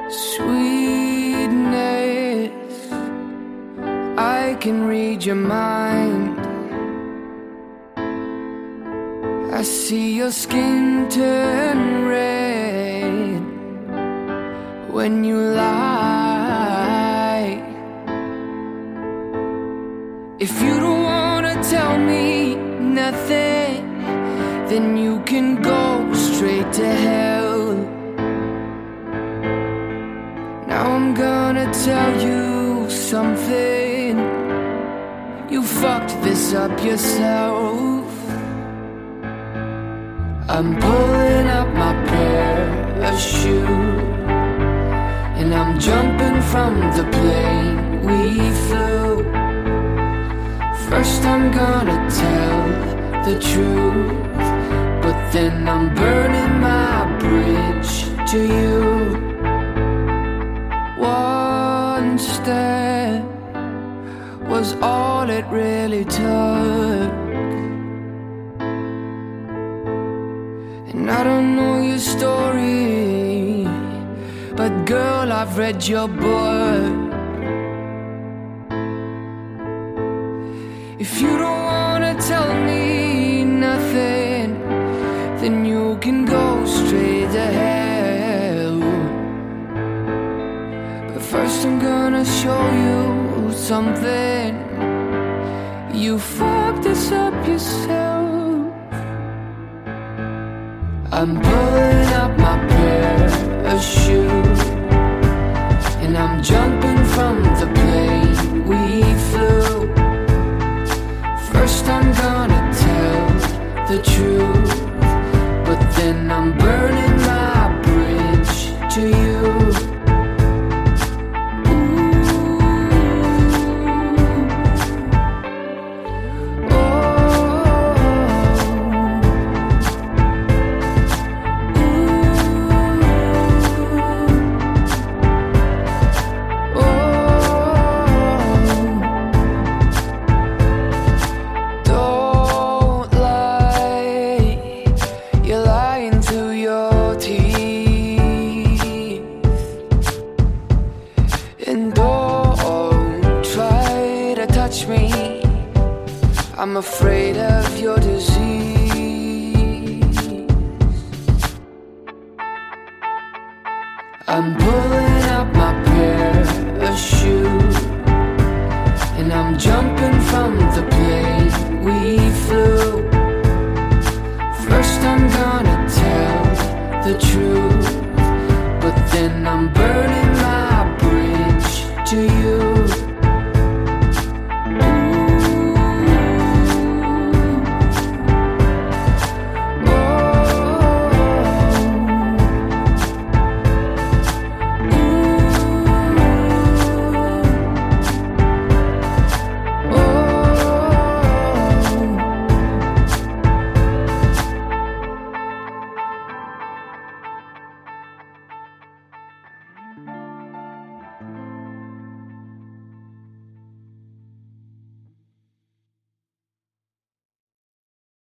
Sweetness, I can read your mind. I see your skin turn red when you lie. If you don't wanna tell me nothing, then you can go straight to hell. Now I'm gonna tell you something. You fucked this up yourself. I'm pulling up my pair of shoes, and I'm jumping from the plane we flew. First I'm gonna tell the truth, but then I'm burning my bridge to you. One step was all it really took. And I don't know your story, but girl, I've read your book. If you don't wanna tell me nothing, then you can go straight to hell. But first I'm gonna show you something. You fucked this up yourself. I'm pulling up my pair of shoes, and I'm jumping from the plane we flew. First I'm gonna tell the truth, but then I'm burning my bridge to you. I'm afraid of your disease. I'm pulling up my pair of shoes, and I'm jumping from the plane we flew. First I'm gonna tell the truth,